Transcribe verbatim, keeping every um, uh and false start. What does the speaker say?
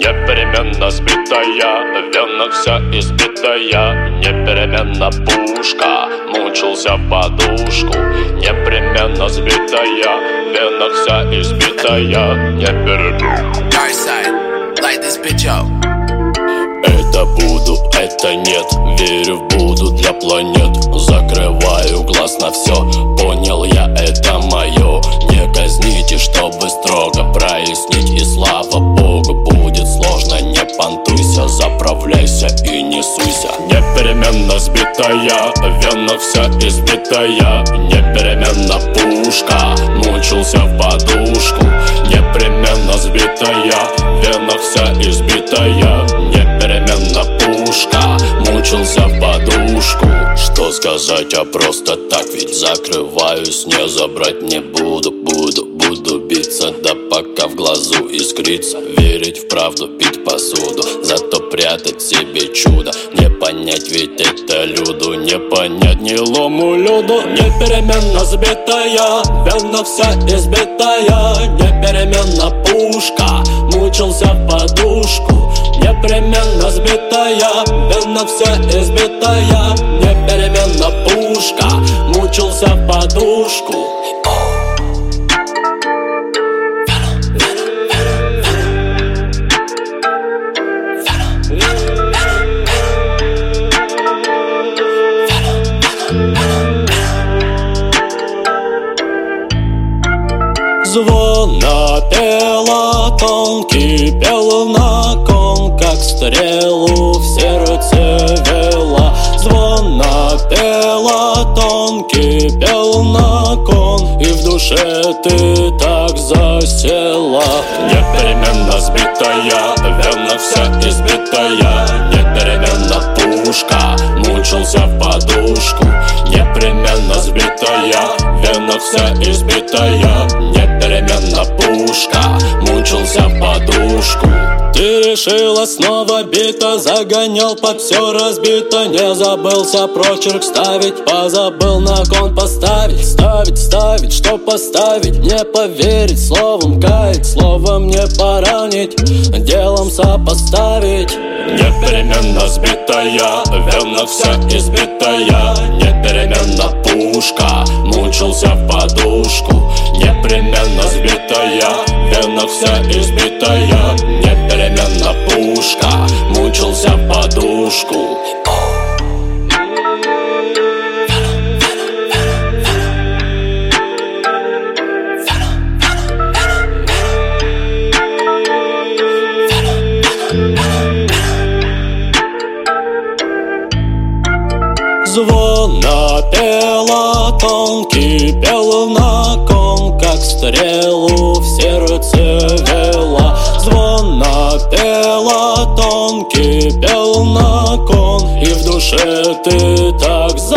Непеременно сбитая, в венах вся избитая. Непеременно пушка, мучился в подушку. Непременно сбитая, в венах вся избитая. Непеременно. Light this bitch up. Это буду, это нет, верю в буду для планет. Закрываю глаз на все, понял я, это мое. Не казните, чтобы строго прояснить, и слава богу, будет сложно. Не понтуйся, заправляйся и не суйся. Непеременно сбитая, в венах вся избитая. Непеременно пушка, мучился в подушку. Непременно сбитая, в венах вся избитая. Непеременно пушка, мучился в подушку. Что сказать, а просто так, ведь закрываюсь, не забрать не буду. Буду, буду биться, да пока в глазу искрится. Верить в правду, пить посуду, зато прятать себе чудо. Не понять, ведь это люду, не понять нелому люду. Непеременно сбитая, в венах вся избитая. Непеременно пушка, мучился в подушку. Непременно сбитая, в венах вся избитая. Непеременно пушка, мучился в подушку. Звон напела, тонкий пел на кон, как стрелу в сердце вела. Звон напела, тонкий пел на кон, и в душе ты так засела. Непеременно сбитая, в венах вся избитая. Непеременно пушка, мучился в подушку. Непременно сбитая, в венах вся избитая. Непеременно пушка, мучился в подушку. Ты решила снова бито, загонял под все разбито. Не забылся прочерк ставить, позабыл на кон поставить. Ставить, ставить, что поставить, не поверить, словом каять, словом не поранить, делом сопоставить. Непеременно сбитая, в венах вся избитая. Непеременно пушка, мучился в подушку. Непременно сбитая, в венах вся избитая. Непеременно пушка, мучился в подушку. Звон напела, тонкий пел на кон, как стрелу в сердце вела. Звон напела, тонкий пел на кон, и в душе ты так за